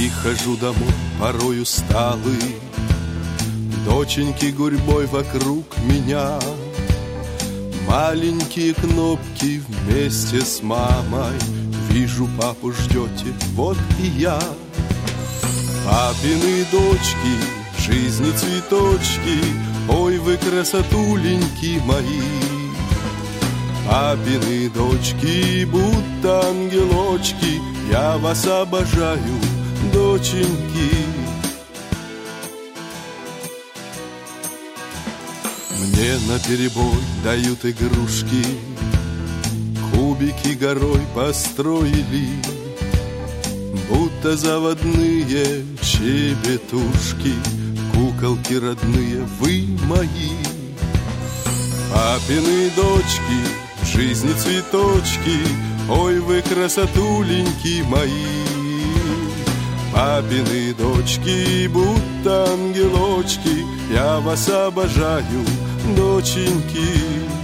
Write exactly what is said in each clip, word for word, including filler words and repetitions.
И хожу домой, порой усталый, доченьки гурьбой вокруг меня. Маленькие кнопки вместе с мамой. Вижу, папу ждете, вот и я. Папины дочки, жизни цветочки, ой, вы красотуленьки мои. Папины дочки, будто ангелочки, я вас обожаю, доченьки. Мне наперебой дают игрушки, кубики горой построили, будто заводные щебетушки, куколки родные, вы мои. Папины дочки, жизни цветочки, ой, вы красотуленьки мои. Папины дочки, будто ангелочки, я вас обожаю, доченьки.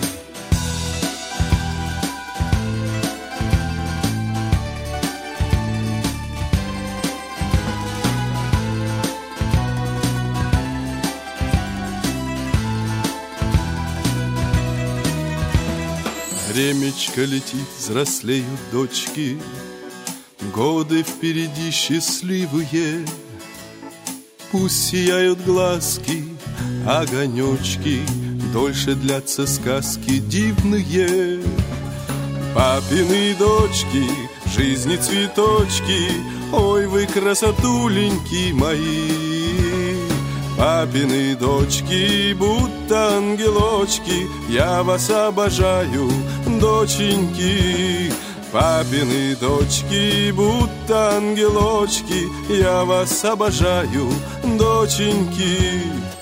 Времечко летит, взрослеют дочки, годы впереди счастливые. Пусть сияют глазки, огонечки, дольше длятся сказки дивные. Папины дочки, жизни цветочки, ой, вы красотуленьки мои. Папины дочки, будто ангелочки, я вас обожаю, доченьки. Папины дочки, будто ангелочки, я вас обожаю, доченьки.